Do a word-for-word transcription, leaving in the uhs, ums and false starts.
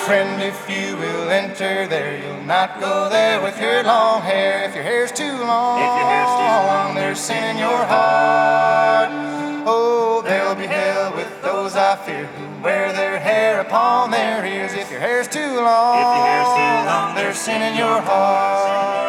friend, if you will enter there, you'll not go there with your long hair. If your hair's too long, If your hair's too long, there's sin in your heart. Oh, there'll be hell with those I fear who wear their hair upon their ears. If your hair's too long, If your hair's too long, there's sin in your heart.